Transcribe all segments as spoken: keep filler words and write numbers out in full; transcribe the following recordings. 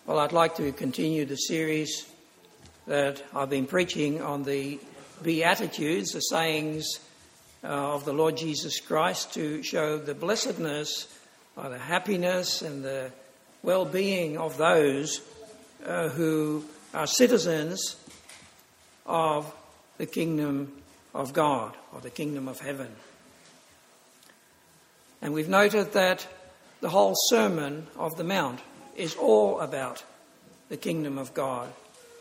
Well, I'd like to continue the series that I've been preaching on the Beatitudes, the sayings uh, of the Lord Jesus Christ, to show the blessedness, or the happiness and the well-being of those uh, who are citizens of the kingdom of God, or the kingdom of heaven. And we've noted that the whole Sermon of the Mount is all about the kingdom of God.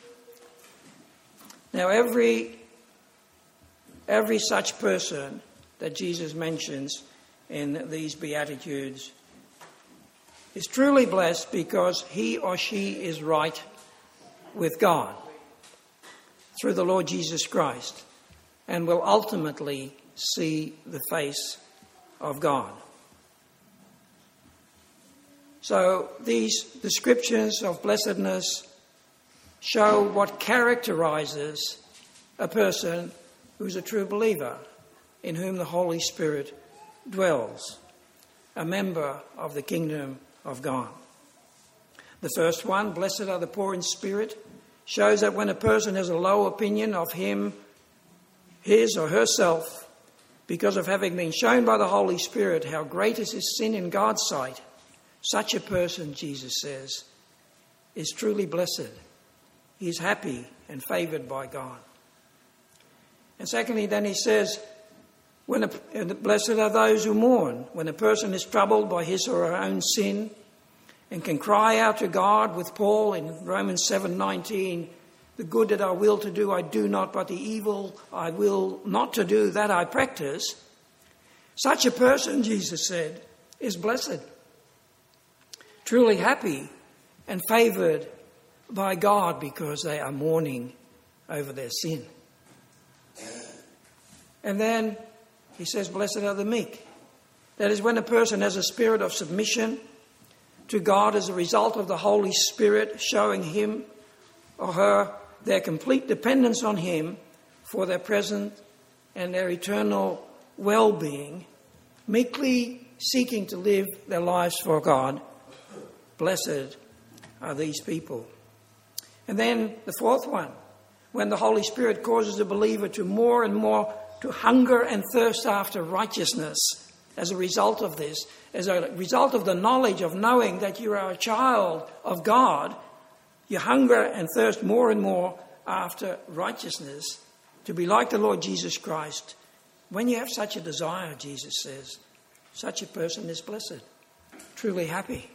Now, every every such person that Jesus mentions in these Beatitudes is truly blessed because he or she is right with God through the Lord Jesus Christ and will ultimately see the face of God. So these descriptions of blessedness show what characterizes a person who's a true believer, in whom the Holy Spirit dwells, a member of the kingdom of God. The first one, blessed are the poor in spirit, shows that when a person has a low opinion of him, his or herself, because of having been shown by the Holy Spirit how great is his sin in God's sight, such a person, Jesus says, is truly blessed. He is happy and favoured by God. And secondly, then he says, when a, blessed are those who mourn. When a person is troubled by his or her own sin and can cry out to God with Paul in Romans seven nineteen, the good that I will to do I do not, but the evil I will not to do, that I practice. Such a person, Jesus said, is blessed, truly happy and favoured by God because they are mourning over their sin. And then he says, blessed are the meek. That is when a person has a spirit of submission to God as a result of the Holy Spirit showing him or her their complete dependence on him for their present and their eternal well-being, meekly seeking to live their lives for God. Blessed are these people. And then the fourth one, when the Holy Spirit causes a believer to more and more to hunger and thirst after righteousness as a result of this, as a result of the knowledge of knowing that you are a child of God, you hunger and thirst more and more after righteousness to be like the Lord Jesus Christ. When you have such a desire, Jesus says, such a person is blessed, truly happy.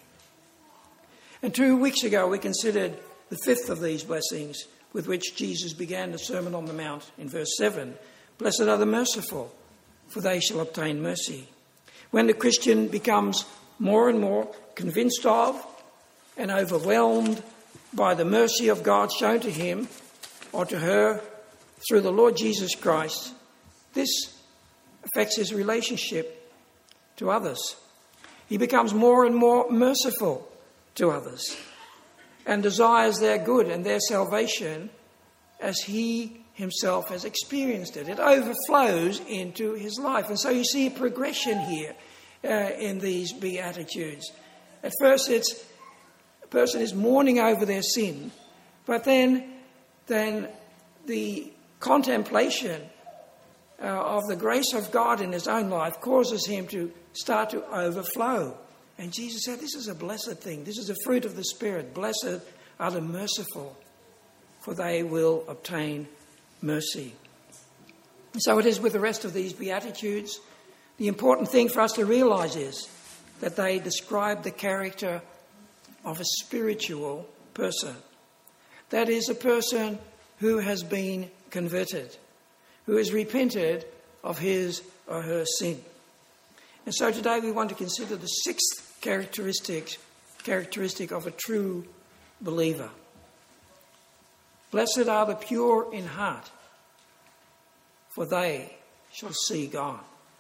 And two weeks ago we considered the fifth of these blessings with which Jesus began the Sermon on the Mount in verse seven. Blessed are the merciful, for they shall obtain mercy. When the Christian becomes more and more convinced of and overwhelmed by the mercy of God shown to him or to her through the Lord Jesus Christ, this affects his relationship to others. He becomes more and more merciful to others and desires their good and their salvation as he himself has experienced it. It overflows into his life. And so you see a progression here uh, in these Beatitudes. At first it's a person is mourning over their sin, but then, then the contemplation uh, of the grace of God in his own life causes him to start to overflow. And Jesus said, this is a blessed thing. This is a fruit of the Spirit. Blessed are the merciful, for they will obtain mercy. And so it is with the rest of these Beatitudes. The important thing for us to realise is that they describe the character of a spiritual person. That is, a person who has been converted, who has repented of his or her sin. And so today we want to consider the sixth characteristic, characteristic of a true believer. Blessed are the pure in heart, for they shall see God.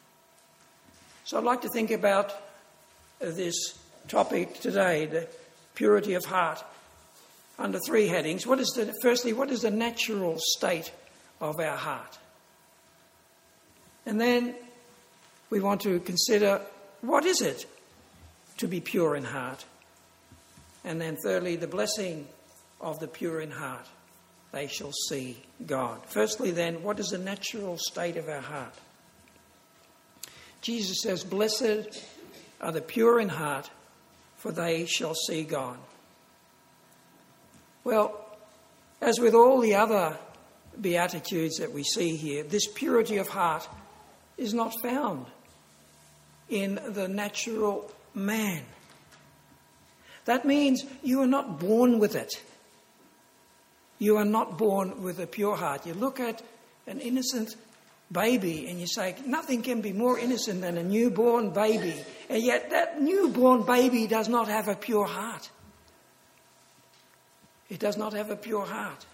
So I'd like to think about this topic today, the purity of heart, under three headings. What is the, firstly, what is the natural state of our heart? And then we want to consider, what is it to be pure in heart? And then thirdly, the blessing of the pure in heart. They shall see God. Firstly then, what is the natural state of our heart? Jesus says, blessed are the pure in heart, for they shall see God. Well, as with all the other Beatitudes that we see here, this purity of heart is not found in the natural man. That means you are not born with it. You are not born with a pure heart. You look at an innocent baby and you say, nothing can be more innocent than a newborn baby. And yet that newborn baby does not have a pure heart. It does not have a pure heart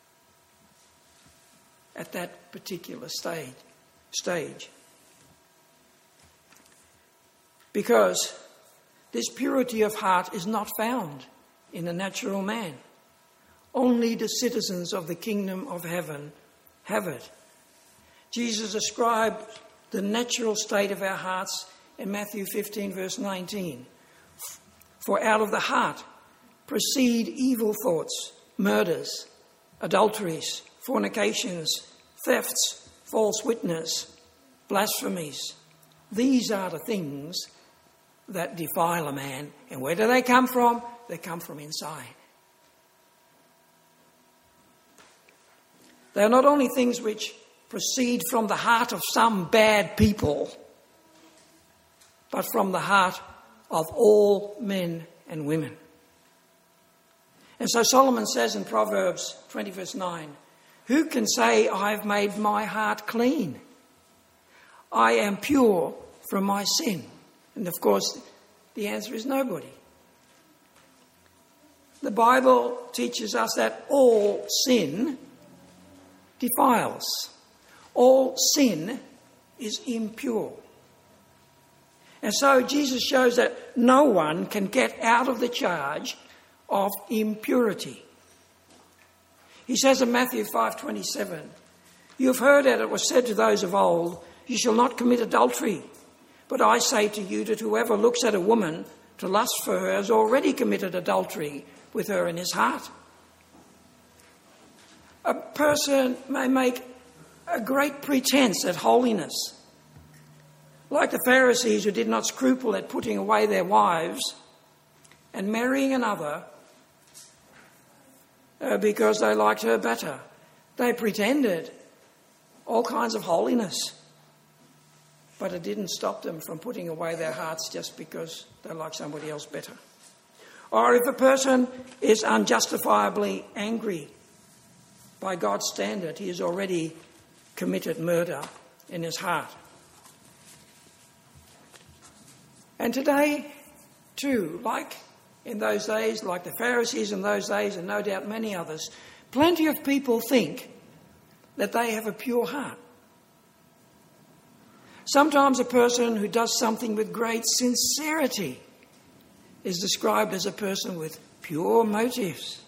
at that particular stage. stage. Because this purity of heart is not found in the natural man. Only the citizens of the kingdom of heaven have it. Jesus ascribed the natural state of our hearts in Matthew fifteen, verse nineteen. For out of the heart proceed evil thoughts, murders, adulteries, fornications, thefts, false witness, blasphemies. These are the things that defile a man. And where do they come from? They come from inside. They are not only things which proceed from the heart of some bad people, but from the heart of all men and women. And so Solomon says in Proverbs twenty verse nine, who can say, I've made my heart clean? I am pure from my sin. And of course, the answer is nobody. The Bible teaches us that all sin defiles. All sin is impure. And so Jesus shows that no one can get out of the charge of impurity. He says in Matthew five twenty-seven, you have heard that it was said to those of old, you shall not commit adultery. But I say to you that whoever looks at a woman to lust for her has already committed adultery with her in his heart. A person may make a great pretense at holiness, like the Pharisees who did not scruple at putting away their wives and marrying another uh, because they liked her better. They pretended all kinds of holiness, but it didn't stop them from putting away their hearts just because they like somebody else better. Or if a person is unjustifiably angry by God's standard, he has already committed murder in his heart. And today, too, like in those days, like the Pharisees in those days, and no doubt many others, plenty of people think that they have a pure heart. Sometimes a person who does something with great sincerity is described as a person with pure motives.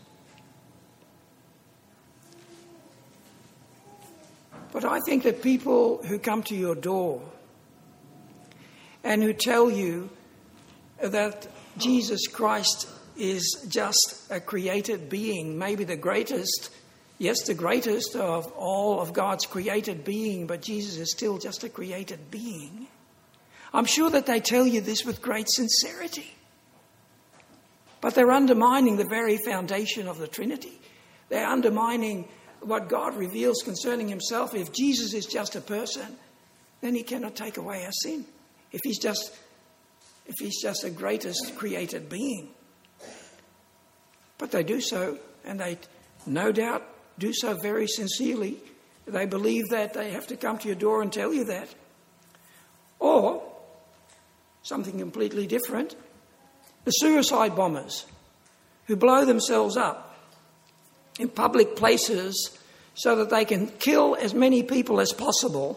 But I think that people who come to your door and who tell you that Jesus Christ is just a created being, maybe the greatest, yes, the greatest of all of God's created being, but Jesus is still just a created being. I'm sure that they tell you this with great sincerity. But they're undermining the very foundation of the Trinity. They're undermining what God reveals concerning himself. If Jesus is just a person, then he cannot take away our sin. If he's just, if he's just the greatest created being. But they do so, and they no doubt do so very sincerely. They believe that they have to come to your door and tell you that. Or something completely different. The suicide bombers who blow themselves up in public places so that they can kill as many people as possible,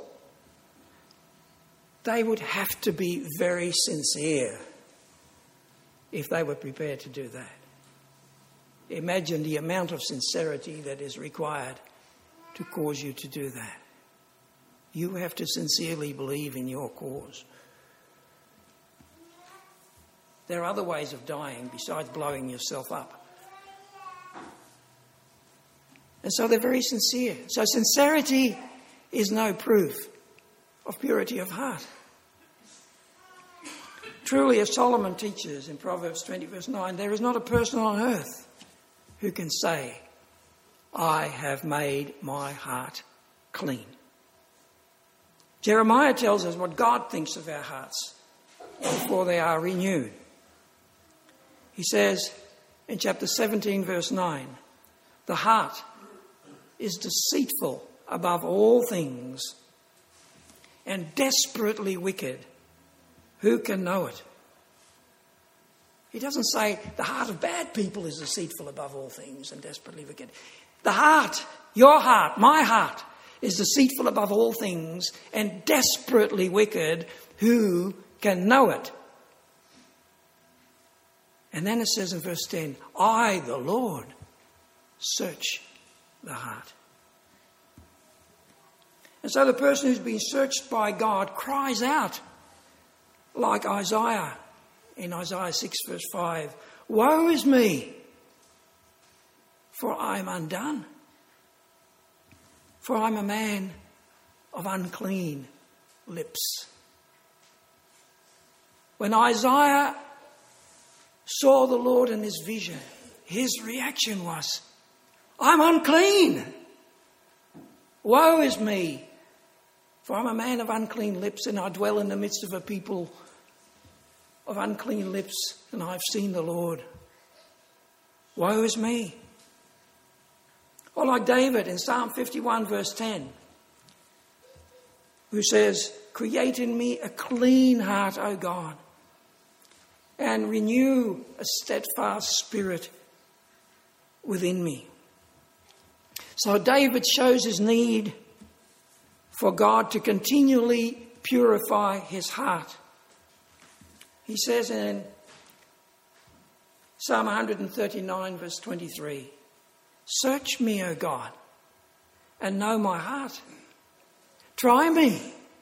they would have to be very sincere if they were prepared to do that. Imagine the amount of sincerity that is required to cause you to do that. You have to sincerely believe in your cause. There are other ways of dying besides blowing yourself up. And so they're very sincere. So sincerity is no proof of purity of heart. Truly, as Solomon teaches in Proverbs twenty verse nine, there is not a person on earth who can say, I have made my heart clean. Jeremiah tells us what God thinks of our hearts before they are renewed. He says in chapter seventeen verse nine, the heart is deceitful above all things and desperately wicked. Who can know it? He doesn't say the heart of bad people is deceitful above all things and desperately wicked. The heart, your heart, my heart, is deceitful above all things and desperately wicked. Who can know it? And then it says in verse ten, I, the Lord, search the heart. And so the person who's been searched by God cries out like Isaiah in Isaiah six verse five, woe is me, for I am undone, for I'm a man of unclean lips. When Isaiah saw the Lord in his vision, his reaction was, I'm unclean. Woe is me, for I'm a man of unclean lips, and I dwell in the midst of a people of unclean lips, and I've seen the Lord. Woe is me. Or like David in Psalm fifty-one verse ten, who says, create in me a clean heart, O God, and renew a steadfast spirit within me. So David shows his need for God to continually purify his heart. He says in Psalm one thirty-nine verse twenty-three, search me, O God, and know my heart. Try me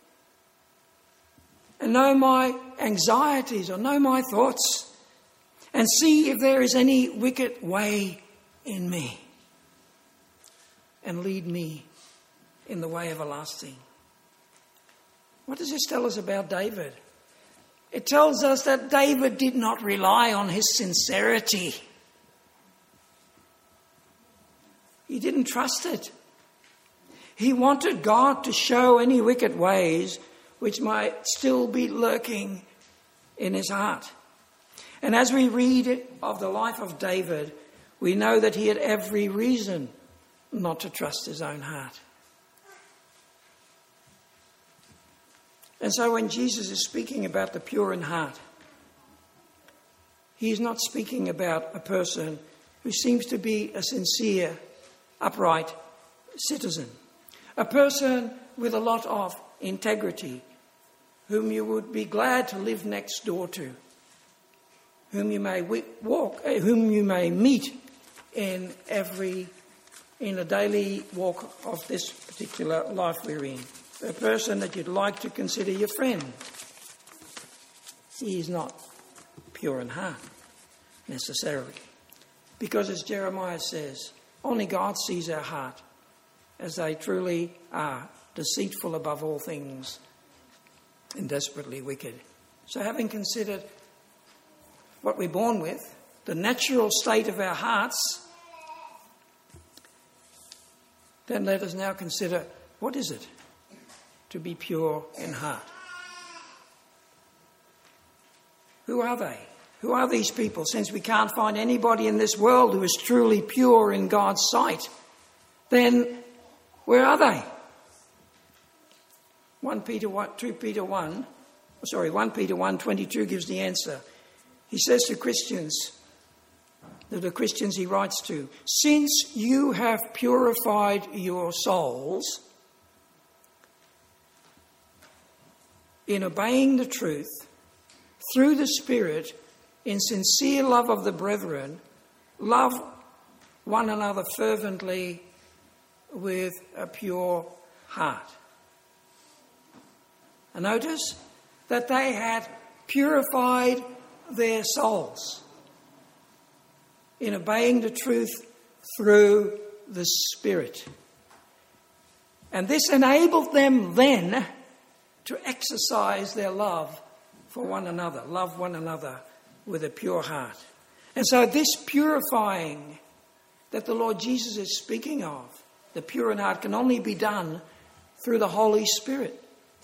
and know my anxieties or know my thoughts, and see if there is any wicked way in me, and lead me in the way everlasting. What does this tell us about David? It tells us that David did not rely on his sincerity. He didn't trust it. He wanted God to show any wicked ways which might still be lurking in his heart. And as we read of the life of David, we know that he had every reason not to trust his own heart. And so when Jesus is speaking about the pure in heart, he is not speaking about a person who seems to be a sincere, upright citizen, a person with a lot of integrity, whom you would be glad to live next door to, whom you may walk, whom you may meet in every, in a daily walk of this particular life we're in. A person that you'd like to consider your friend. He is not pure in heart, necessarily. Because as Jeremiah says, only God sees our heart as they truly are, deceitful above all things and desperately wicked. So having considered what we're born with, the natural state of our hearts, then let us now consider, what is it to be pure in heart? Who are they? Who are these people? Since we can't find anybody in this world who is truly pure in God's sight, then where are they? First Peter one, Second Peter one, sorry, First Peter one twenty-two gives the answer. He says to Christians, the Christians he writes to, since you have purified your souls in obeying the truth through the Spirit, in sincere love of the brethren, love one another fervently with a pure heart. And notice that they had purified their souls in obeying the truth through the Spirit. And this enabled them then to exercise their love for one another, love one another with a pure heart. And so this purifying that the Lord Jesus is speaking of, the pure in heart, can only be done through the Holy Spirit.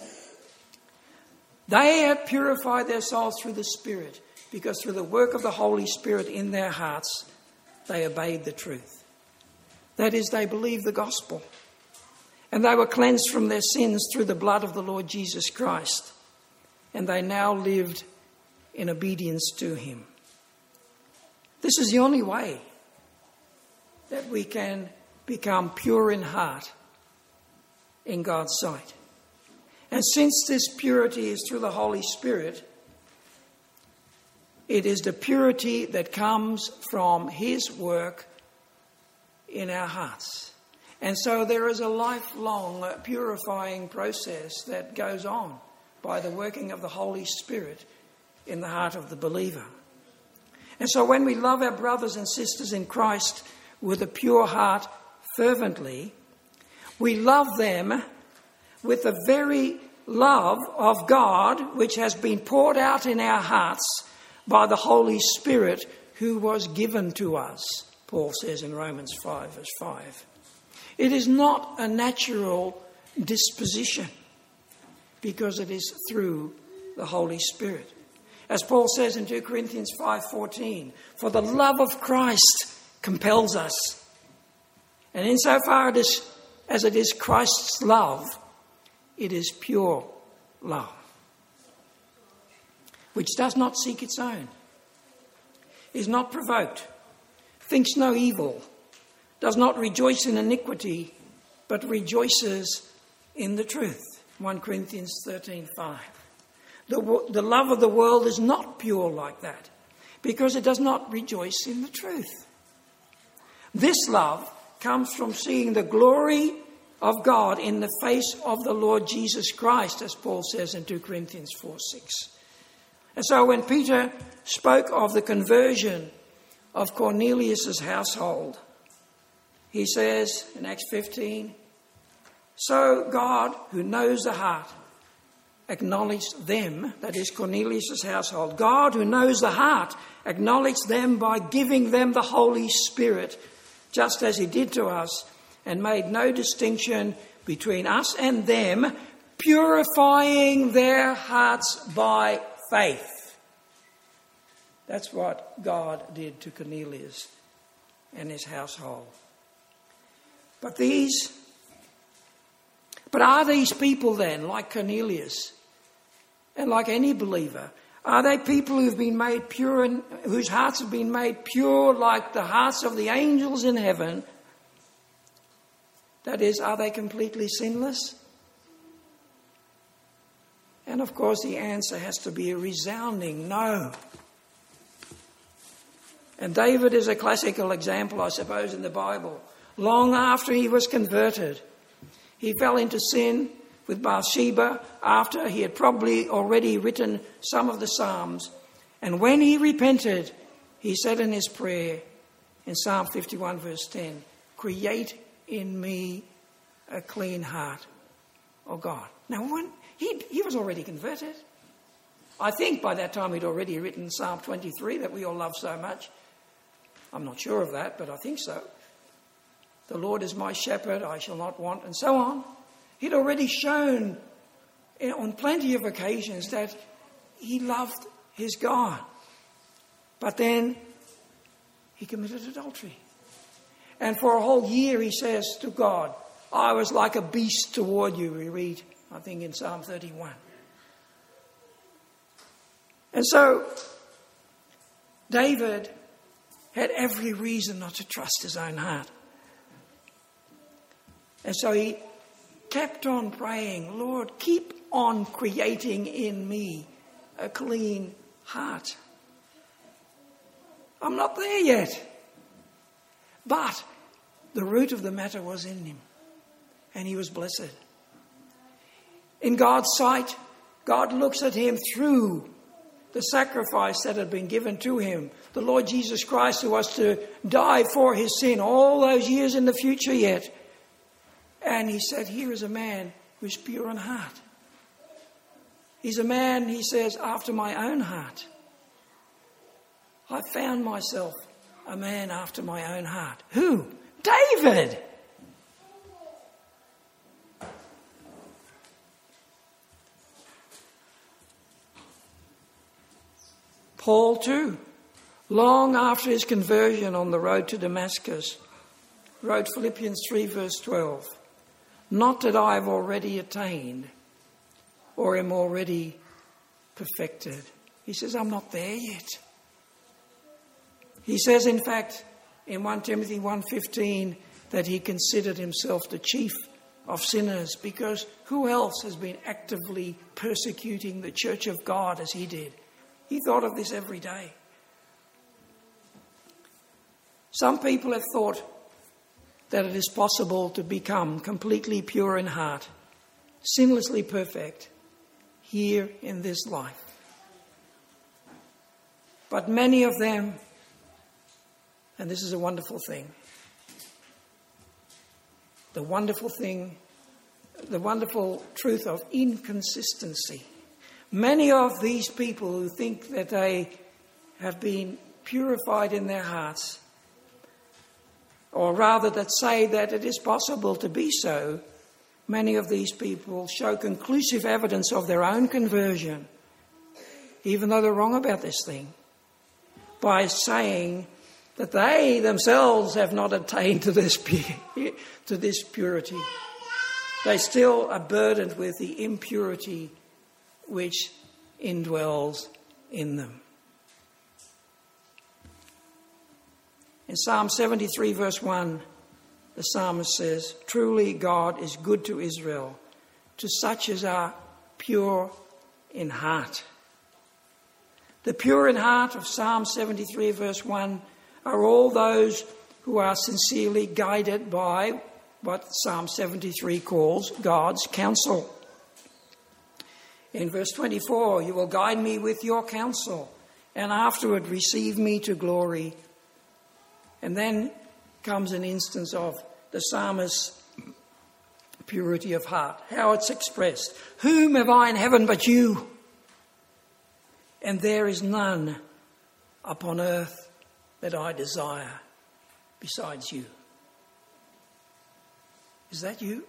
They had purified their souls through the Spirit because through the work of the Holy Spirit in their hearts, they obeyed the truth. That is, they believed the gospel. And they were cleansed from their sins through the blood of the Lord Jesus Christ. And they now lived in obedience to him. This is the only way that we can become pure in heart in God's sight. And since this purity is through the Holy Spirit, it is the purity that comes from his work in our hearts. And so there is a lifelong purifying process that goes on by the working of the Holy Spirit in the heart of the believer. And so when we love our brothers and sisters in Christ with a pure heart fervently, we love them with the very love of God which has been poured out in our hearts by the Holy Spirit who was given to us, Paul says in Romans five, verse five. It is not a natural disposition because it is through the Holy Spirit. As Paul says in two Corinthians five fourteen, for the love of Christ compels us. And insofar it is, as it is Christ's love, it is pure love, which does not seek its own, is not provoked, thinks no evil, does not rejoice in iniquity, but rejoices in the truth. First Corinthians thirteen five. The, the love of the world is not pure like that, because it does not rejoice in the truth. This love comes from seeing the glory of God in the face of the Lord Jesus Christ, as Paul says in two Corinthians four six. And so when Peter spoke of the conversion of Cornelius' household, he says in Acts fifteen, so God, who knows the heart, acknowledged them, that is Cornelius' household. God, who knows the heart, acknowledged them by giving them the Holy Spirit, just as he did to us, and made no distinction between us and them, purifying their hearts by faith. That's what God did to Cornelius and his household. But these, but are these people then, like Cornelius, and like any believer, are they people who've been made pure and whose hearts have been made pure like the hearts of the angels in heaven? That is, are they completely sinless? And of course the answer has to be a resounding no. And David is a classical example, I suppose, in the Bible. Long after he was converted, he fell into sin with Bathsheba after he had probably already written some of the Psalms. And when he repented, he said in his prayer in Psalm fifty-one verse ten, create in me a clean heart, O God. Now, when he, he was already converted. I think by that time he'd already written Psalm twenty-three that we all love so much. I'm not sure of that, but I think so. The Lord is my shepherd, I shall not want, and so on. He'd already shown on plenty of occasions that he loved his God. But then he committed adultery. And for a whole year he says to God, I was like a beast toward you, we read, I think, in Psalm thirty-one. And so David had every reason not to trust his own heart. And so he kept on praying, Lord, keep on creating in me a clean heart. I'm not there yet. But the root of the matter was in him, and he was blessed. In God's sight, God looks at him through the sacrifice that had been given to him, the Lord Jesus Christ, who was to die for his sin all those years in the future yet. And he said, here is a man who's pure in heart. He's a man, he says, after my own heart. I found myself a man after my own heart. Who? David! Paul too, long after his conversion on the road to Damascus, wrote Philippians three verse twelve, not that I have already attained or am already perfected. He says, I'm not there yet. He says, in fact, in First Timothy one fifteen, that he considered himself the chief of sinners, because who else has been actively persecuting the church of God as he did? He thought of this every day. Some people have thought that it is possible to become completely pure in heart, sinlessly perfect, here in this life. But many of them, and this is a wonderful thing, the wonderful thing, the wonderful truth of inconsistency. Many of these people who think that they have been purified in their hearts, or rather that say that it is possible to be so, many of these people show conclusive evidence of their own conversion, even though they're wrong about this thing, by saying that they themselves have not attained to this, pu- to this purity. They still are burdened with the impurity which indwells in them. In Psalm seventy-three verse one, the psalmist says, truly God is good to Israel, to such as are pure in heart. The pure in heart of Psalm seventy-three verse one are all those who are sincerely guided by what Psalm seventy-three calls God's counsel. In verse twenty-four, you will guide me with your counsel, and afterward receive me to glory. And then comes an instance of the psalmist's purity of heart, how it's expressed. Whom have I in heaven but you? And there is none upon earth that I desire besides you. Is that you?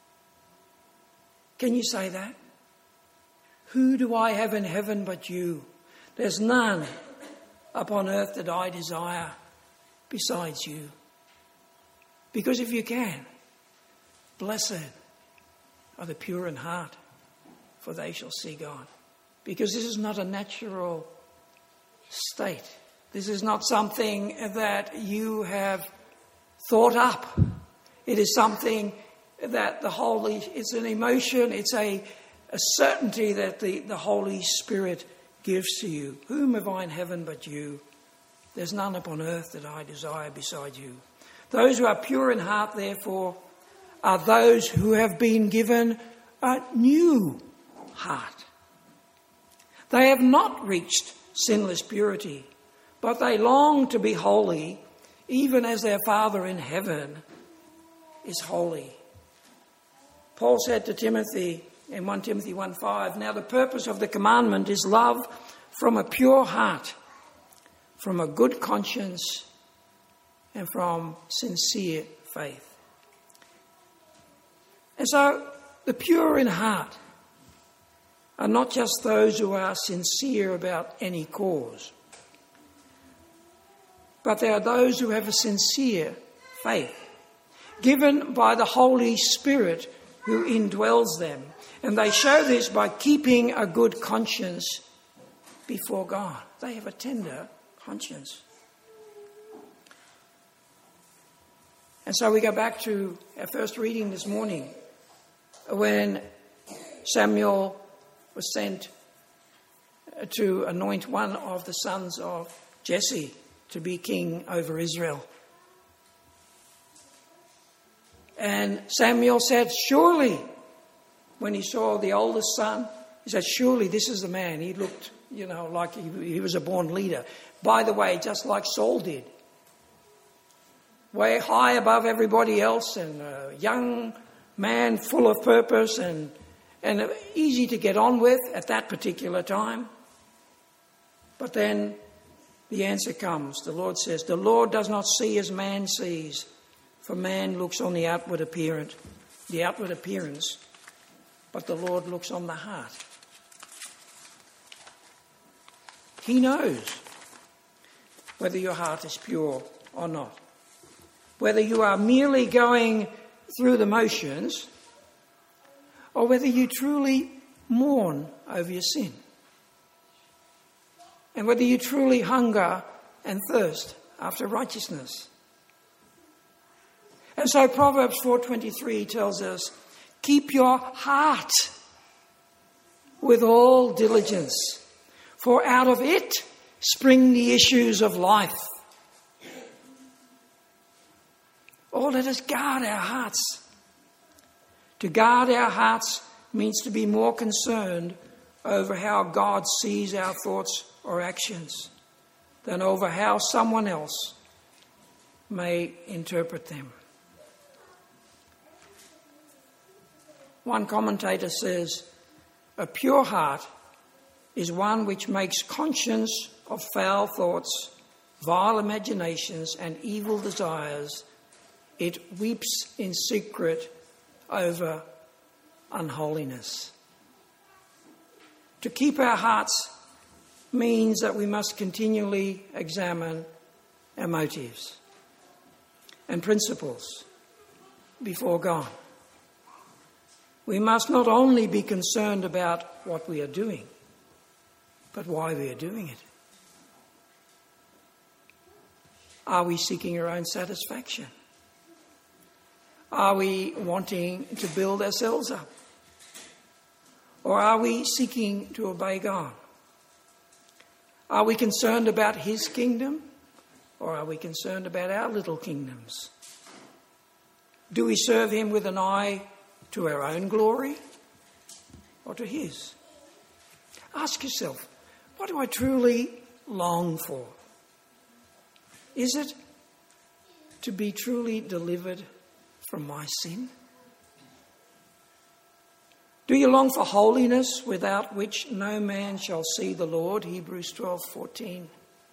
Can you say that? Who do I have in heaven but you? There's none upon earth that I desire besides you. Because if you can, blessed are the pure in heart, for they shall see God. Because this is not a natural state. This is not something that you have thought up. It is something that the Holy, it's an emotion, it's a, a certainty that the, the Holy Spirit gives to you. Whom have I in heaven but you? There's none upon earth that I desire beside you. Those who are pure in heart, therefore, are those who have been given a new heart. They have not reached sinless purity, but they long to be holy, even as their Father in heaven is holy. Paul said to Timothy in First Timothy one five, now the purpose of the commandment is love from a pure heart, from a good conscience, and from sincere faith. And so the pure in heart are not just those who are sincere about any cause, but they are those who have a sincere faith, given by the Holy Spirit who indwells them. And they show this by keeping a good conscience before God. They have a tender conscience. And so we go back to our first reading this morning, when Samuel was sent to anoint one of the sons of Jesse to be king over Israel. And Samuel said, surely, when he saw the oldest son, he said, surely this is the man. He looked you know, like he, he was a born leader. By the way, just like Saul did. Way high above everybody else, and a young man full of purpose and, and easy to get on with at that particular time. But then the answer comes. The Lord says, the Lord does not see as man sees, for man looks on the outward appearance, the outward appearance, but the Lord looks on the heart. He knows whether your heart is pure or not. Whether you are merely going through the motions or whether you truly mourn over your sin. And whether you truly hunger and thirst after righteousness. And so Proverbs four twenty-three tells us, keep your heart with all diligence, for out of it spring the issues of life. Oh, let us guard our hearts. To guard our hearts means to be more concerned over how God sees our thoughts or actions than over how someone else may interpret them. One commentator says, a pure heart is one which makes conscience of foul thoughts, vile imaginations, and evil desires. It weeps in secret over unholiness. To keep our hearts means that we must continually examine our motives and principles before God. We must not only be concerned about what we are doing, but why we are doing it. Are we seeking our own satisfaction? Are we wanting to build ourselves up? Or are we seeking to obey God? Are we concerned about his kingdom? Or are we concerned about our little kingdoms? Do we serve him with an eye to our own glory or to his? Ask yourself, what do I truly long for? Is it to be truly delivered from my sin? Do you long for holiness without which no man shall see the Lord? Hebrews twelve fourteen.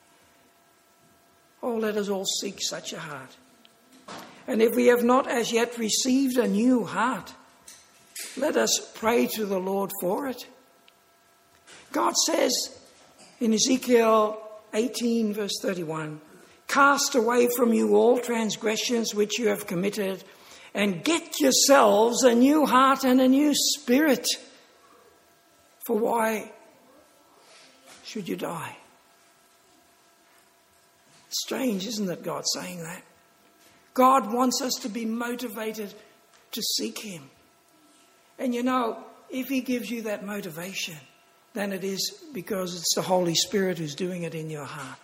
Oh, let us all seek such a heart. And if we have not as yet received a new heart, let us pray to the Lord for it. God says in Ezekiel eighteen verse thirty-one, cast away from you all transgressions which you have committed, and get yourselves a new heart and a new spirit. For why should you die? Strange, isn't it, God saying that? God wants us to be motivated to seek him. And you know, if he gives you that motivation, then it is because it's the Holy Spirit who's doing it in your heart.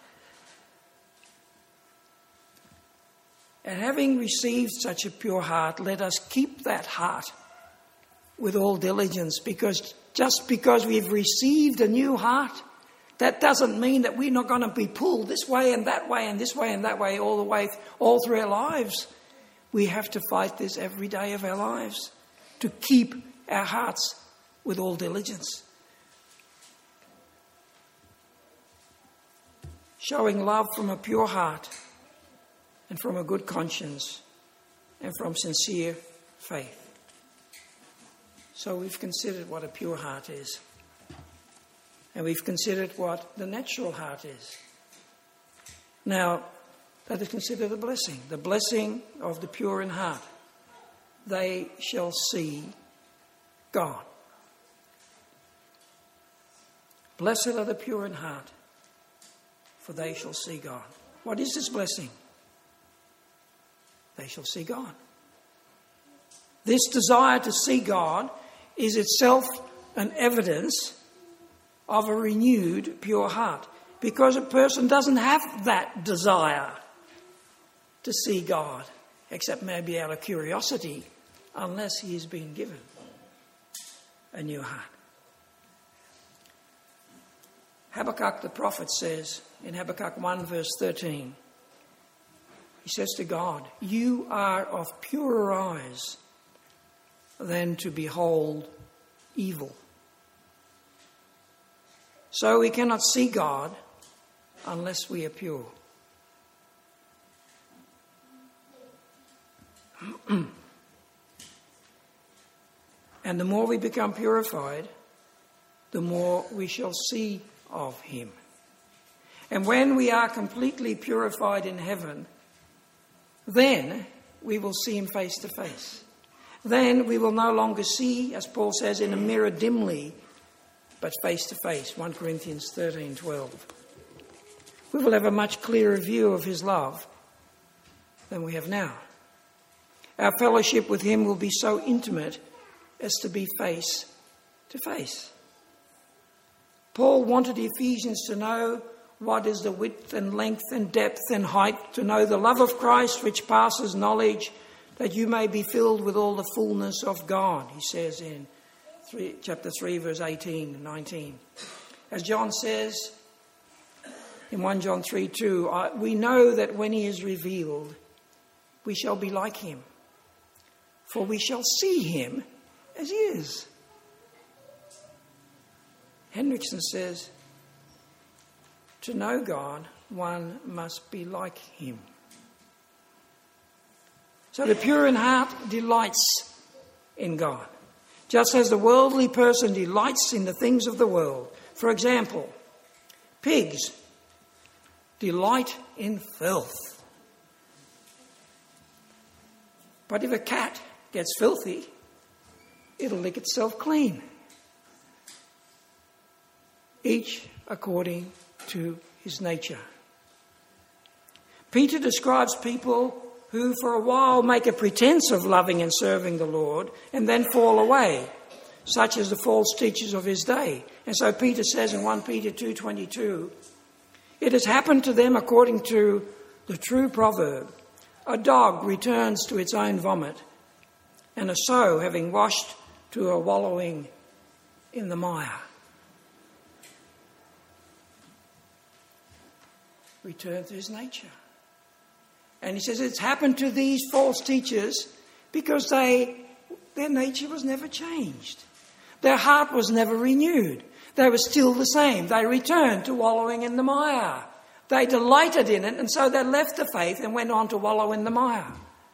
And having received such a pure heart, let us keep that heart with all diligence, because just because we've received a new heart, that doesn't mean that we're not going to be pulled this way and that way and this way and that way all the way, all through our lives. We have to fight this every day of our lives to keep our hearts with all diligence. Showing love from a pure heart and from a good conscience and from sincere faith. So we've considered what a pure heart is. And we've considered what the natural heart is. Now, let us consider the blessing. The blessing of the pure in heart. They shall see God. Blessed are the pure in heart, for they shall see God. What is this blessing? They shall see God. This desire to see God is itself an evidence of a renewed, pure heart. Because a person doesn't have that desire to see God, except maybe out of curiosity, unless he has been given a new heart. Habakkuk the prophet says in Habakkuk one verse thirteen, he says to God, "You are of purer eyes than to behold evil." So we cannot see God unless we are pure. And the more we become purified, the more we shall see of him. And when we are completely purified in heaven, then we will see him face to face. Then we will no longer see, as Paul says, in a mirror dimly, but face to face, First Corinthians thirteen twelve. We will have a much clearer view of his love than we have now. Our fellowship with him will be so intimate as to be face to face. Paul wanted Ephesians to know what is the width and length and depth and height, to know the love of Christ which passes knowledge, that you may be filled with all the fullness of God, he says in three, chapter three, verse eighteen and nineteen. As John says in First John three two, we know that when he is revealed, we shall be like him, for we shall see him as he is. Hendrickson says, to know God, one must be like him. So the pure in heart delights in God, just as the worldly person delights in the things of the world. For example, pigs delight in filth. But if a cat gets filthy, it'll lick itself clean. Each according to his nature. Peter describes people who for a while make a pretense of loving and serving the Lord and then fall away, such as the false teachers of his day. And so Peter says in First Peter two twenty-two, it has happened to them according to the true proverb, a dog returns to its own vomit, and a sow having washed to a wallowing in the mire. Return to his nature. And he says it's happened to these false teachers because they, their nature was never changed. Their heart was never renewed. They were still the same. They returned to wallowing in the mire. They delighted in it, and so they left the faith and went on to wallow in the mire.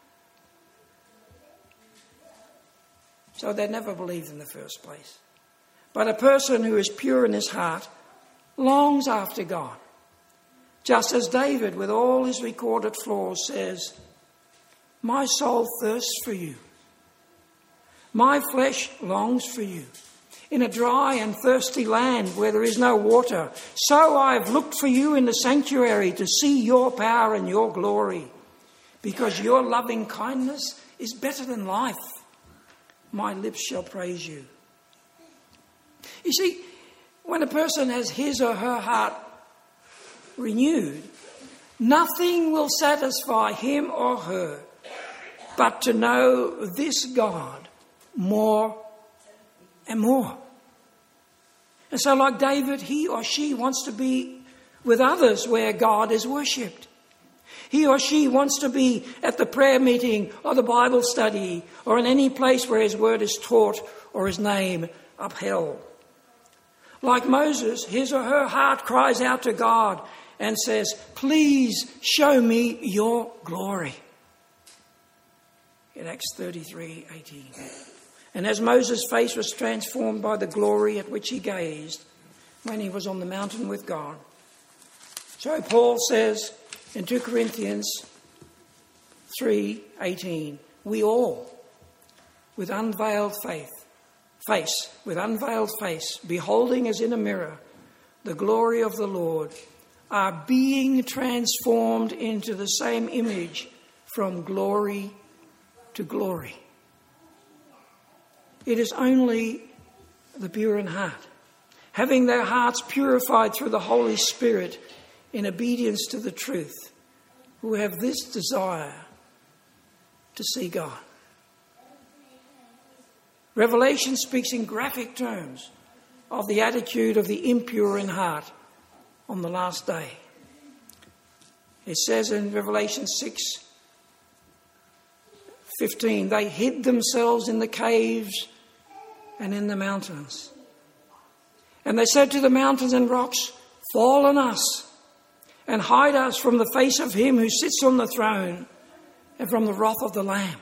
So they never believed in the first place. But a person who is pure in his heart longs after God. Just as David, with all his recorded flaws, says, my soul thirsts for you. My flesh longs for you. In a dry and thirsty land where there is no water, so I have looked for you in the sanctuary to see your power and your glory. Because your loving kindness is better than life. My lips shall praise you. You see, when a person has his or her heart renewed, nothing will satisfy him or her but to know this God more and more. And so like David, he or she wants to be with others where God is worshipped. He or she wants to be at the prayer meeting or the Bible study or in any place where his word is taught or his name upheld. Like Moses, his or her heart cries out to God and says, please show me your glory. In Acts thirty-three eighteen. And as Moses' face was transformed by the glory at which he gazed when he was on the mountain with God, so Paul says in Second Corinthians three eighteen, we all, with unveiled faith, face, with unveiled face, beholding as in a mirror the glory of the Lord, are being transformed into the same image from glory to glory. It is only the pure in heart, having their hearts purified through the Holy Spirit in obedience to the truth, who have this desire to see God. Revelation speaks in graphic terms of the attitude of the impure in heart on the last day. It says in Revelation six fifteen, they hid themselves in the caves and in the mountains. And they said to the mountains and rocks, fall on us and hide us from the face of him who sits on the throne and from the wrath of the Lamb.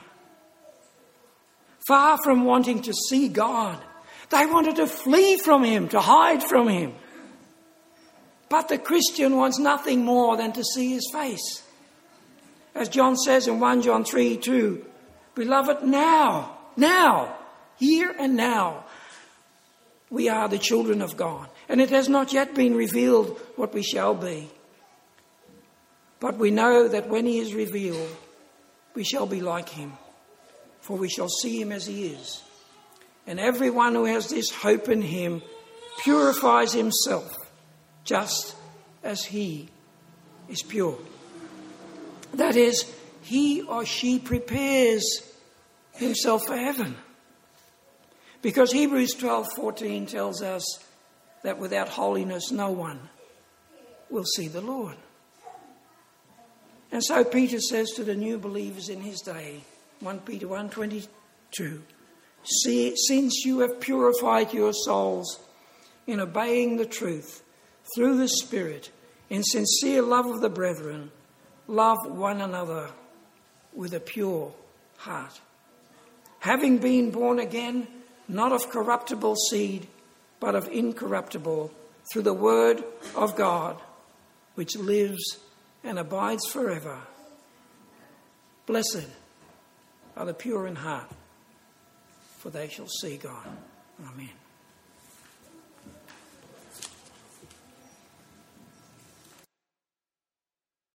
Far from wanting to see God, they wanted to flee from him, to hide from him. But the Christian wants nothing more than to see his face. As John says in First John three two, beloved, now, now, here and now, we are the children of God. And it has not yet been revealed what we shall be. But we know that when he is revealed, we shall be like him, for we shall see him as he is. And everyone who has this hope in him purifies himself, just as he is pure. That is, he or she prepares himself for heaven. Because Hebrews twelve fourteen tells us that without holiness no one will see the Lord. And so Peter says to the new believers in his day, First Peter one twenty-two, see, since you have purified your souls in obeying the truth through the Spirit, in sincere love of the brethren, love one another with a pure heart. Having been born again, not of corruptible seed, but of incorruptible, through the word of God, which lives and abides forever. Blessed are the pure in heart, for they shall see God. Amen.